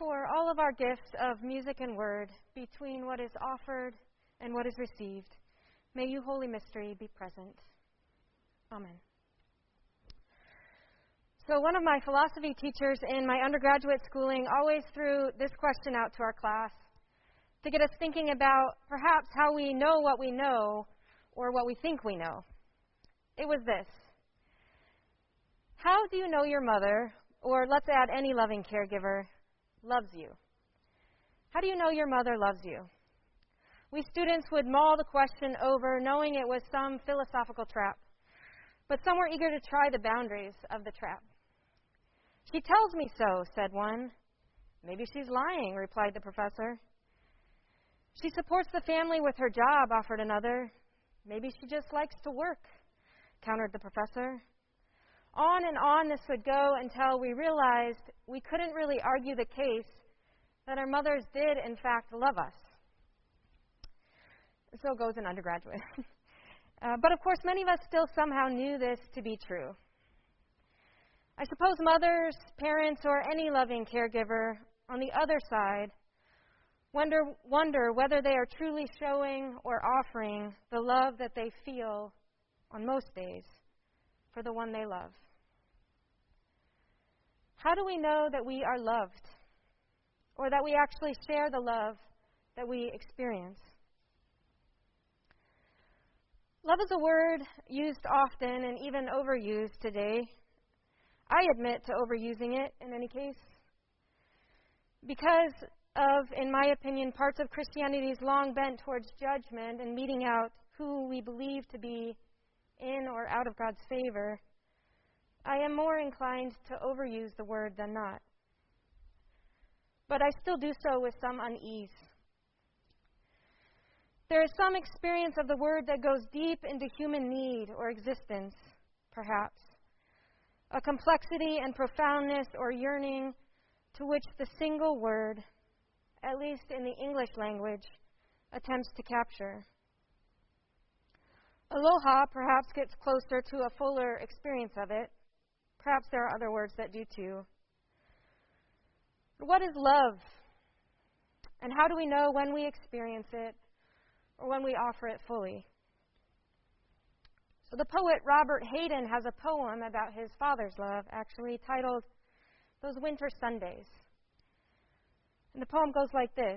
for all of our gifts of music and word, between what is offered and what is received, may you, Holy Mystery, be present. Amen. So one of my philosophy teachers in my undergraduate schooling always threw this question out to our class to get us thinking about perhaps how we know what we know or what we think we know. It was this: how do you know your mother, or let's add any loving caregiver, loves you? How do you know your mother loves you? We students would mull the question over, knowing it was some philosophical trap, but some were eager to try the boundaries of the trap. She tells me so, said one. Maybe she's lying, replied the professor. She supports the family with her job, offered another. Maybe she just likes to work, countered the professor. On and on this would go until we realized we couldn't really argue the case that our mothers did, in fact, love us. So goes an undergraduate. But of course, many of us still somehow knew this to be true. I suppose mothers, parents, or any loving caregiver on the other side wonder whether they are truly showing or offering the love that they feel on most days for the one they love. How do we know that we are loved, or that we actually share the love that we experience? Love is a word used often and even overused today. I admit to overusing it in any case, because of, in my opinion, parts of Christianity's long bent towards judgment and meting out who we believe to be in or out of God's favor. I am more inclined to overuse the word than not. But I still do so with some unease. There is some experience of the word that goes deep into human need or existence, perhaps. A complexity and profoundness or yearning to which the single word, at least in the English language, attempts to capture. Aloha perhaps gets closer to a fuller experience of it. Perhaps there are other words that do too. But what is love? And how do we know when we experience it or when we offer it fully? So the poet Robert Hayden has a poem about his father's love, actually, titled Those Winter Sundays. And the poem goes like this.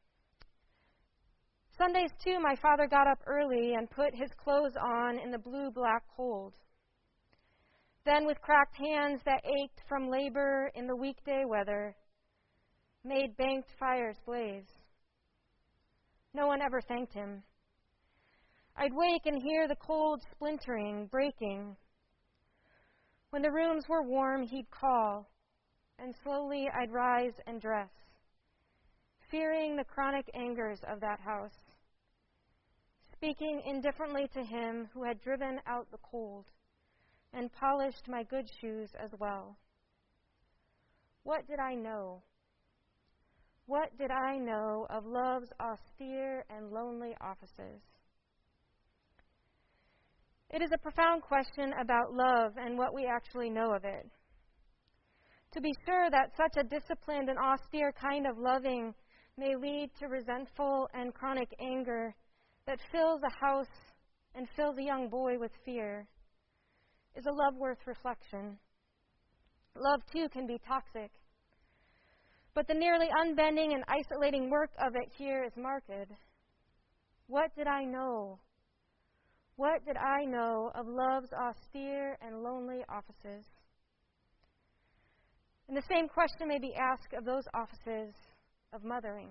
Sundays, too, my father got up early and put his clothes on in the blue-black cold. Then, with cracked hands that ached from labor in the weekday weather, made banked fires blaze. No one ever thanked him. I'd wake and hear the cold splintering, breaking. When the rooms were warm, he'd call, and slowly I'd rise and dress, fearing the chronic angers of that house, speaking indifferently to him who had driven out the cold and polished my good shoes as well. What did I know? What did I know of love's austere and lonely offices? It is a profound question about love and what we actually know of it. To be sure that such a disciplined and austere kind of loving may lead to resentful and chronic anger that fills a house and fills a young boy with fear is a love worth reflection. Love, too, can be toxic. But the nearly unbending and isolating work of it here is marked. What did I know? What did I know of love's austere and lonely offices? And the same question may be asked of those offices of mothering.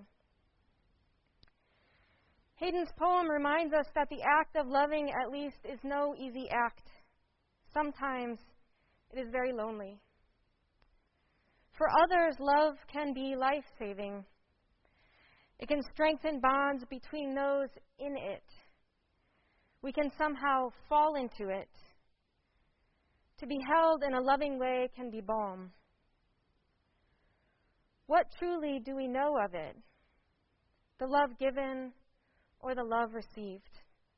Hayden's poem reminds us that the act of loving, at least, is no easy act. Sometimes it is very lonely. For others, love can be life-saving. It can strengthen bonds between those in it. We can somehow fall into it. To be held in a loving way can be balm. What truly do we know of it? The love given or the love received?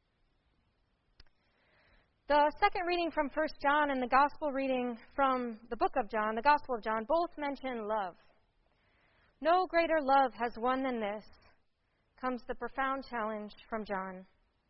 The second reading from 1 John and the gospel reading from the book of John, the Gospel of John, both mention love. No greater love has won than this, comes the profound challenge from John.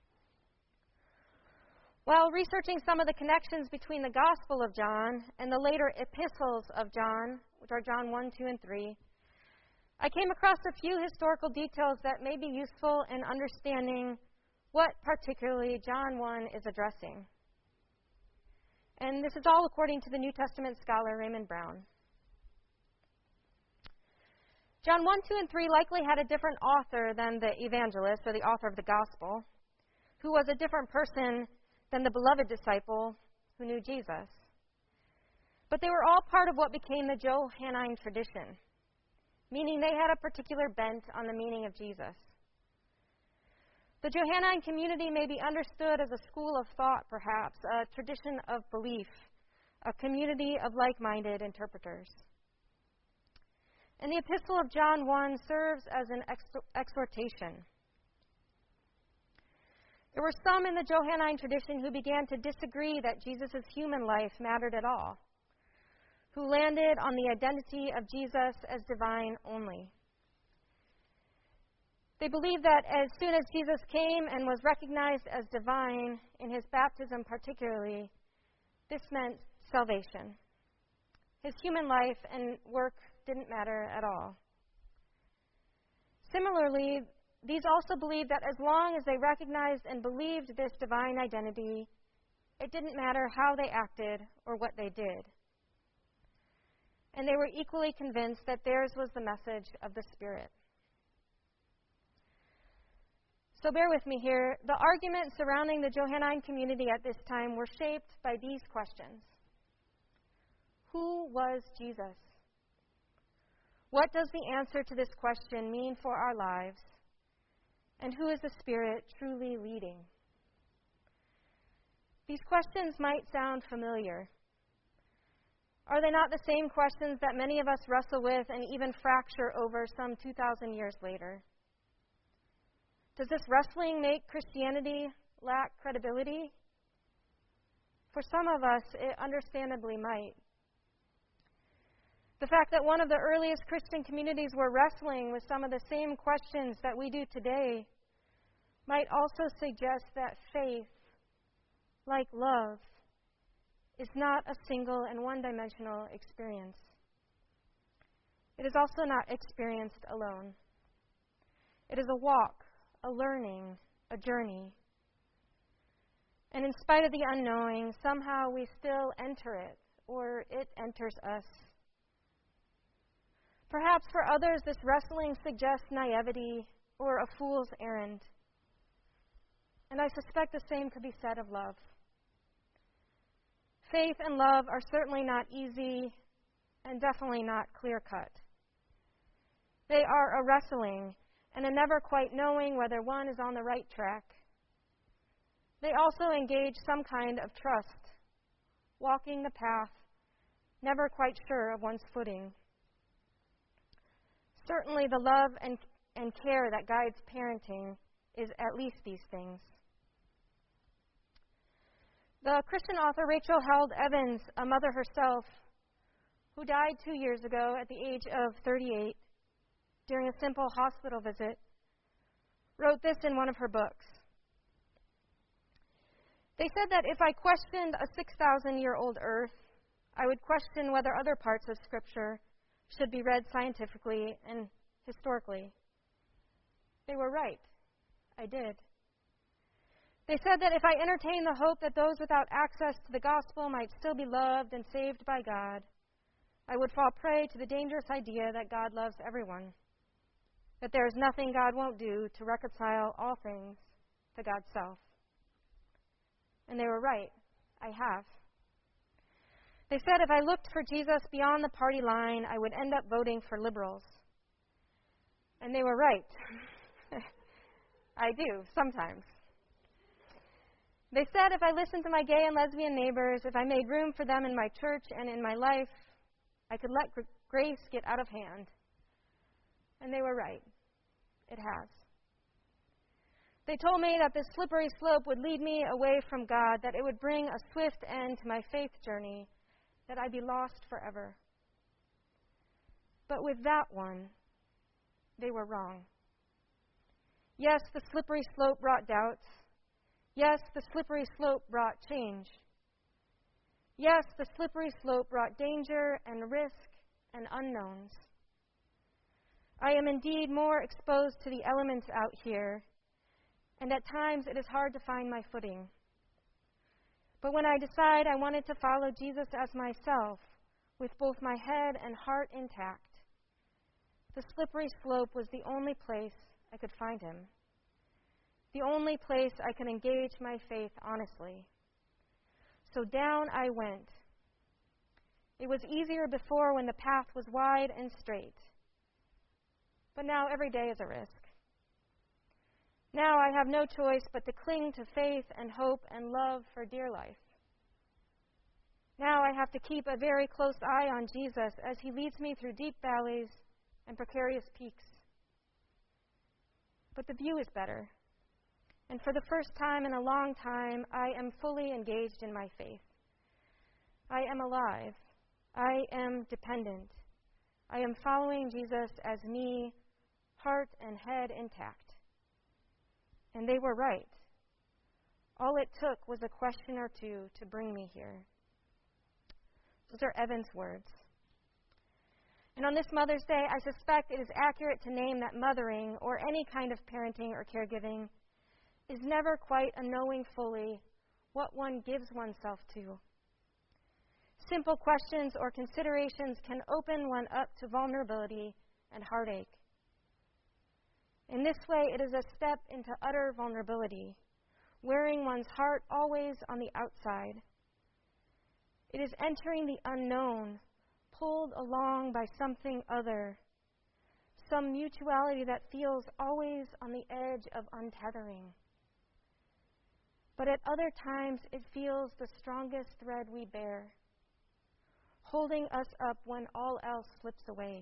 While researching some of the connections between the Gospel of John and the later epistles of John, which are John 1, 2, and 3, I came across a few historical details that may be useful in understanding what particularly John 1 is addressing. And this is all according to the New Testament scholar Raymond Brown. John 1, 2, and 3 likely had a different author than the evangelist, or the author of the Gospel, who was a different person than the beloved disciple who knew Jesus. But they were all part of what became the Johannine tradition, meaning they had a particular bent on the meaning of Jesus. The Johannine community may be understood as a school of thought, perhaps, a tradition of belief, a community of like-minded interpreters. And the Epistle of John 1 serves as an exhortation. There were some in the Johannine tradition who began to disagree that Jesus' human life mattered at all, who landed on the identity of Jesus as divine only. They believed that as soon as Jesus came and was recognized as divine, in his baptism particularly, this meant salvation. His human life and work didn't matter at all. Similarly, these also believed that as long as they recognized and believed this divine identity, it didn't matter how they acted or what they did. And they were equally convinced that theirs was the message of the Spirit. So bear with me here. The arguments surrounding the Johannine community at this time were shaped by these questions. Who was Jesus? What does the answer to this question mean for our lives? And who is the Spirit truly leading? These questions might sound familiar. Are they not the same questions that many of us wrestle with and even fracture over some 2,000 years later? Does this wrestling make Christianity lack credibility? For some of us, it understandably might. The fact that one of the earliest Christian communities were wrestling with some of the same questions that we do today might also suggest that faith, like love, is not a single and one-dimensional experience. It is also not experienced alone. It is a walk, a learning, a journey. And in spite of the unknowing, somehow we still enter it, or it enters us. Perhaps for others, this wrestling suggests naivety or a fool's errand. And I suspect the same could be said of love. Faith and love are certainly not easy and definitely not clear-cut. They are a wrestling and a never quite knowing whether one is on the right track. They also engage some kind of trust, walking the path, never quite sure of one's footing. Certainly the love and care that guides parenting is at least these things. The Christian author Rachel Held Evans, a mother herself, who died 2 years ago at the age of 38 during a simple hospital visit, wrote this in one of her books. They said that if I questioned a 6,000-year-old earth, I would question whether other parts of Scripture should be read scientifically and historically. They were right. I did. They said that if I entertained the hope that those without access to the gospel might still be loved and saved by God, I would fall prey to the dangerous idea that God loves everyone, that there is nothing God won't do to reconcile all things to God's self. And they were right. I have. They said if I looked for Jesus beyond the party line, I would end up voting for liberals. And they were right. I do, sometimes. They said if I listened to my gay and lesbian neighbors, if I made room for them in my church and in my life, I could let grace get out of hand. And they were right. It has. They told me that this slippery slope would lead me away from God, that it would bring a swift end to my faith journey, that I'd be lost forever. But with that one, they were wrong. Yes, the slippery slope brought doubts. Yes, the slippery slope brought change. Yes, the slippery slope brought danger and risk and unknowns. I am indeed more exposed to the elements out here, and at times it is hard to find my footing. But when I decide I wanted to follow Jesus as myself, with both my head and heart intact, the slippery slope was the only place I could find him, the only place I could engage my faith honestly. So down I went. It was easier before when the path was wide and straight. But now every day is a risk. Now I have no choice but to cling to faith and hope and love for dear life. Now I have to keep a very close eye on Jesus as he leads me through deep valleys and precarious peaks. But the view is better. And for the first time in a long time, I am fully engaged in my faith. I am alive. I am dependent. I am following Jesus as me, heart and head intact. And they were right. All it took was a question or two to bring me here. Those are Evan's words. And on this Mother's Day, I suspect it is accurate to name that mothering, or any kind of parenting or caregiving, is never quite a knowing fully what one gives oneself to. Simple questions or considerations can open one up to vulnerability and heartache. In this way, it is a step into utter vulnerability, wearing one's heart always on the outside. It is entering the unknown, pulled along by something other, some mutuality that feels always on the edge of untethering. But at other times, it feels the strongest thread we bear, holding us up when all else slips away.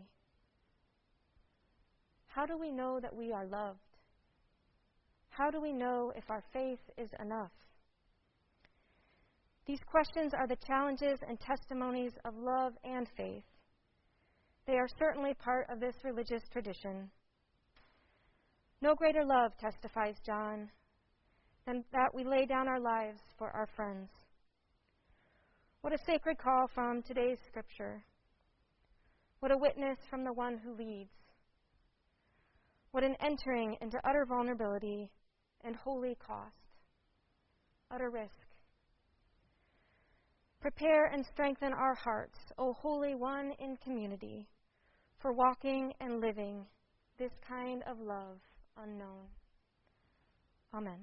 How do we know that we are loved? How do we know if our faith is enough? These questions are the challenges and testimonies of love and faith. They are certainly part of this religious tradition. No greater love, testifies John, than that we lay down our lives for our friends. What a sacred call from today's scripture. What a witness from the one who leads. What an entering into utter vulnerability and holy cost. Utter risk. Prepare and strengthen our hearts, O Holy One in community, for walking and living this kind of love unknown. Amen.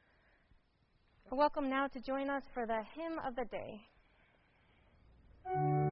Welcome now to join us for the hymn of the day.